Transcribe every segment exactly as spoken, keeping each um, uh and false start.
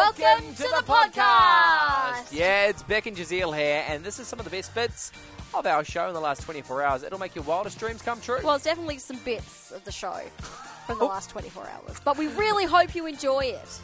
Welcome to the podcast! Yeah, it's Beck and Jazeel here, and this is some of the best bits of our show in the last twenty-four hours. It'll make your wildest dreams come true. Well, it's definitely some bits of the show from the last twenty-four hours, but we really hope you enjoy it.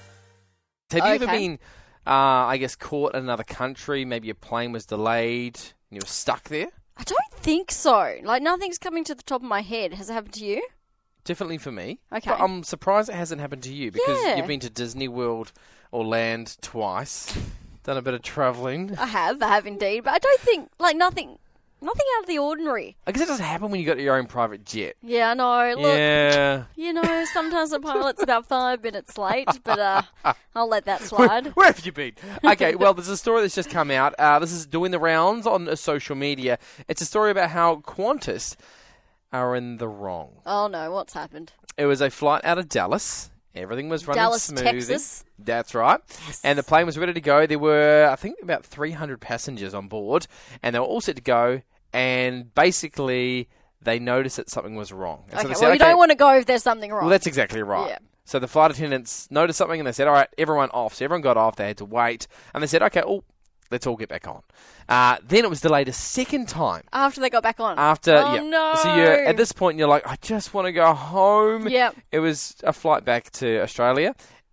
Have okay. you ever been, uh, I guess, caught in another country? Maybe your plane was delayed and you were stuck there? I don't think so. Like, nothing's coming to the top of my head. Has it happened to you? Definitely for me. Okay. But I'm surprised it hasn't happened to you because Yeah. you've been to Disney World or Land twice, done a bit of travelling. I have, I have indeed, but I don't think, like, nothing, nothing out of the ordinary. I guess it doesn't happen when you got your own private jet. Yeah, I know. Look, yeah. you know, sometimes the pilot's about five minutes late, but uh, I'll let that slide. Where, where have you been? Okay, well, there's a story that's just come out. Uh, this is doing the rounds on uh, social media. It's a story about how Qantas are in the wrong. Oh, no, what's happened? It was a flight out of Dallas. Everything was running Dallas, smoothly. Texas. That's right. Yes. And the plane was ready to go. There were, I think, about three hundred passengers on board, and they were all set to go, and basically they noticed that something was wrong. And Okay, so they well, said, you okay, don't want to go if there's something wrong. well, that's exactly right. Yeah. So the flight attendants noticed something, and they said, all right, everyone off. So everyone got off. They had to wait. And they said, okay, oh, let's all get back on. Uh, then it was delayed a second time. After they got back on. After, oh, yeah. no. So you're, at this point, you're like, I just want to go home. Yep. It was a flight back to Australia.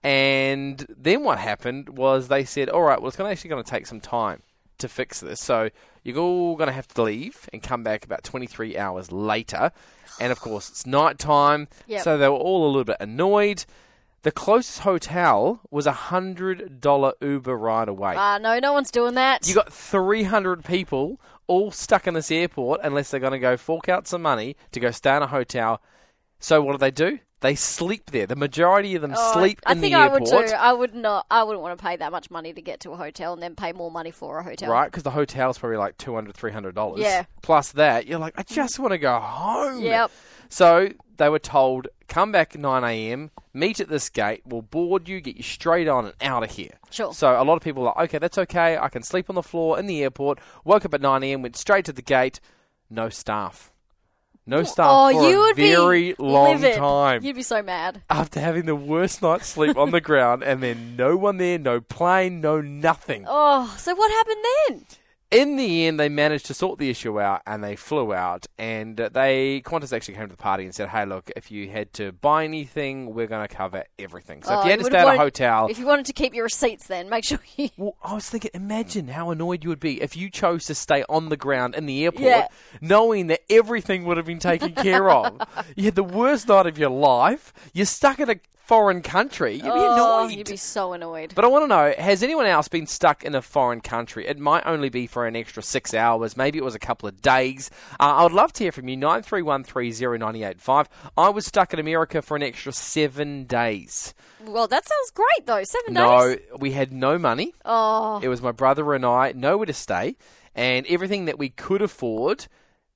And then what happened was they said, all right, well, it's gonna actually going to take some time to fix this. So you're all going to have to leave and come back about twenty-three hours later. And, of course, it's night time. Yep. So they were all a little bit annoyed. The closest hotel was a one hundred dollars Uber ride away. Ah, uh, no, no one's doing that. You got three hundred people all stuck in this airport unless they're going to go fork out some money to go stay in a hotel. So what do they do? They sleep there. The majority of them Oh, sleep I in think the I airport. would too. I would not. I wouldn't want to pay that much money to get to a hotel and then pay more money for a hotel. Right, because the hotel's probably like two hundred dollars, three hundred dollars. Yeah. Plus that, you're like, I just want to go home. Yep. So they were told, come back at nine a.m, meet at this gate, we'll board you, get you straight on and out of here. Sure. So a lot of people are like, okay, that's okay, I can sleep on the floor in the airport, woke up at nine a.m, went straight to the gate, no staff. No staff oh, for you a would very be long livid. time. You'd be so mad. After having the worst night's sleep on the ground and then no one there, no plane, no nothing. Oh, so what happened then? In the end, they managed to sort the issue out and they flew out. And uh, they Qantas actually came to the party and said, hey, look, if you had to buy anything, we're going to cover everything. So Oh, if you had you to would've stay at a wanted- hotel... If you wanted to keep your receipts then, make sure you... Well, I was thinking, imagine how annoyed you would be if you chose to stay on the ground in the airport, Yeah. knowing that everything would have been taken care of. You had the worst night of your life. You're stuck in a foreign country. You'd be oh, annoyed. you'd be so annoyed. But I want to know, has anyone else been stuck in a foreign country? It might only be for an extra six hours. Maybe it was a couple of days. Uh, I would love to hear from you, nine three one three zero nine eight five. I was stuck in America for an extra seven days. Well, that sounds great, though. Seven No, days? we had no money. Oh. It was my brother and I, nowhere to stay. And everything that we could afford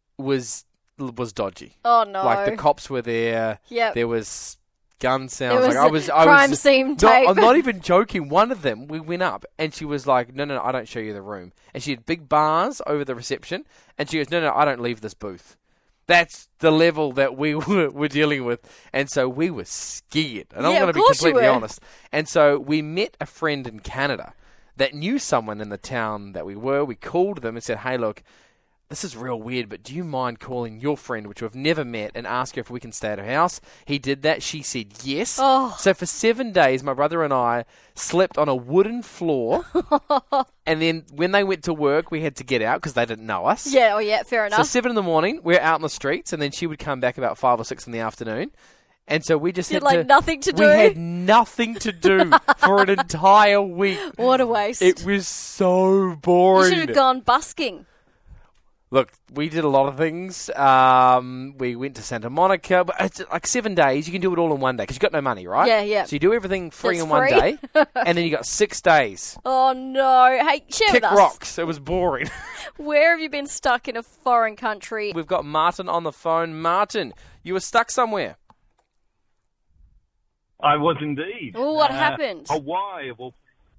was was dodgy. Oh, no. Like the cops were there. Yep. There was gun sounds. There was like I was, I crime was, scene no, tape. I'm not even joking. One of them, we went up and she was like, no, no, no, I don't show you the room. And she had big bars over the reception. And she goes, no, no, I don't leave this booth. That's the level that we were, were dealing with. And so we were scared. And I'm Yeah, going of to be course you completely were. honest. And so we met a friend in Canada that knew someone in the town that we were. We called them and said, hey, look, this is real weird, but do you mind calling your friend, which we've never met, and ask her if we can stay at her house? He did that. She said yes. Oh. So for seven days, my brother and I slept on a wooden floor. And then when they went to work, we had to get out because they didn't know us. Yeah, oh yeah, fair So enough. seven in the morning, we're out in the streets, and then she would come back about five or six in the afternoon. And so we just You had, had like, to, nothing to We do? had nothing to do for an entire week. What a waste. It was so you boring. should have gone busking. Look, we did a lot of things. Um, we went to Santa Monica. But it's like seven days. You can do it all in one day because you've got no money, right? Yeah, yeah. So you do everything free That's in one free. day. And then you got six days. Oh, no. Hey, share Kick with us. rocks. It was boring. Where have you been stuck in a foreign country? We've got Martin on the phone. Martin, you were stuck somewhere. I was indeed. Oh, what Uh, happened? Hawaii. Well,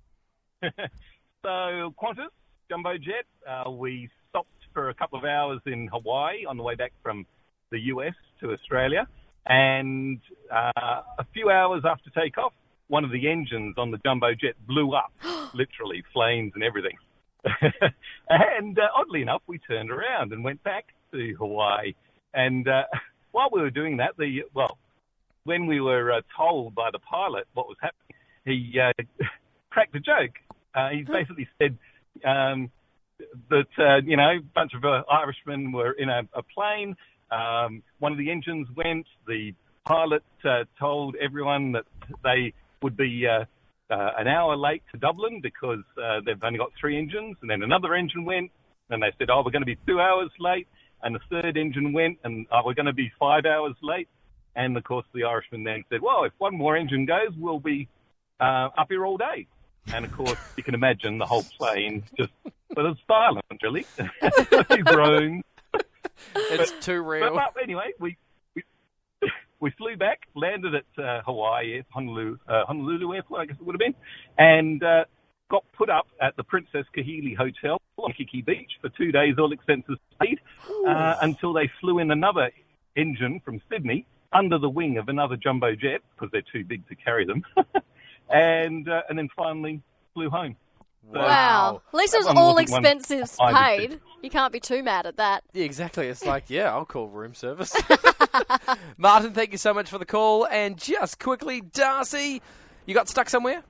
so Qantas, jumbo jet, uh, we stopped for a couple of hours in Hawaii on the way back from the U S to Australia. And uh, a few hours after takeoff, one of the engines on the jumbo jet blew up, literally flames and everything. and uh, oddly enough, we turned around and went back to Hawaii. And uh, while we were doing that, the well, when we were uh, told by the pilot what was happening, he uh, cracked a joke. Uh, he basically said um, that, uh, you know, a bunch of uh, Irishmen were in a, a plane. Um, one of the engines went. The pilot uh, told everyone that they would be uh, uh, an hour late to Dublin because uh, they've only got three engines. And then another engine went, and they said, oh, we're going to be two hours late. And the third engine went, and oh, we're going to be five hours late. And, of course, the Irishman then said, well, if one more engine goes, we'll be uh, up here all day. And, of course, you can imagine the whole plane just was silent, really. A few groans. It's but, too real. But, but anyway, we, we we flew back, landed at uh, Hawaii, Honolulu, uh, Honolulu Airport, I guess it would have been, and uh, got put up at the Princess Kahili Hotel on Kiki Beach for two days, all expenses paid, uh, until they flew in another engine from Sydney under the wing of another jumbo jet, because they're too big to carry them, and uh, and then finally flew home. So, Wow. At least it was That one all wasn't one expenses I paid. did. You can't be too mad at that. Yeah, exactly. It's like, yeah, I'll call room service. Martin, thank you so much for the call. And just quickly, Darcy, you got stuck somewhere?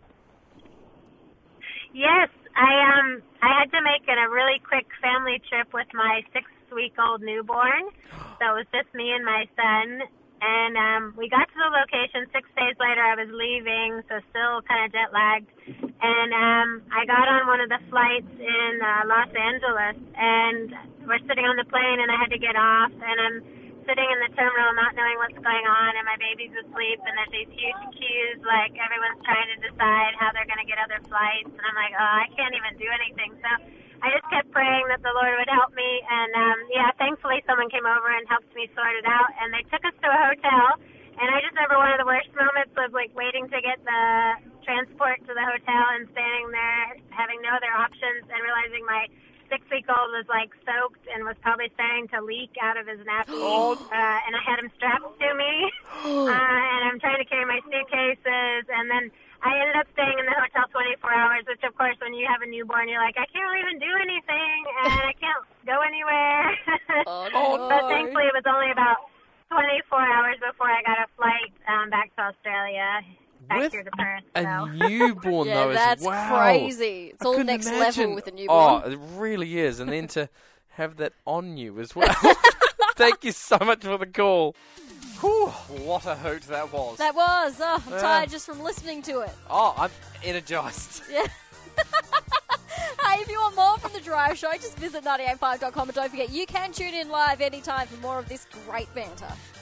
Yes, I um I had to make it a really quick family trip with my six-week-old newborn. So it was just me and my son. And um, we got to the location. Six days later, I was leaving, so still kind of jet-lagged. And um, I got on one of the flights in uh, Los Angeles, and we're sitting on the plane, and I had to get off. And I'm sitting in the terminal not knowing what's going on, and my baby's asleep, and there's these huge queues, like everyone's trying to decide how they're going to get other flights. And I'm like, oh, I can't even do anything. So I just kept praying that the Lord would help me, and um, yeah, thankfully someone came over and helped me sort it out, and they took us to a hotel, and I just remember one of the worst moments was like waiting to get the transport to the hotel and standing there having no other options and realizing my six-week-old was like soaked and was probably starting to leak out of his nappy, uh, and I had him strapped to me, uh, and I'm trying to carry my suitcases, and then I ended up staying in the hotel twenty-four hours, which, of course, when you have a newborn, you're like, I can't even do anything, and I can't go anywhere. Oh, no. But thankfully, it was only about twenty-four hours before I got a flight um, back to Australia, back With here to Perth. a So. newborn, Yeah, though, that's as well. crazy. It's I all couldn't next imagine. level with a newborn. Oh, it really is. And then to have that on you as well. Thank you so much for the call. Whew, what a hoot that was. That was. Oh, I'm Yeah. tired just from listening to it. Oh, I'm energised. Yeah. Hey, if you want more from The Drive Show, just visit ninety eight five dot com and don't forget you can tune in live anytime for more of this great banter.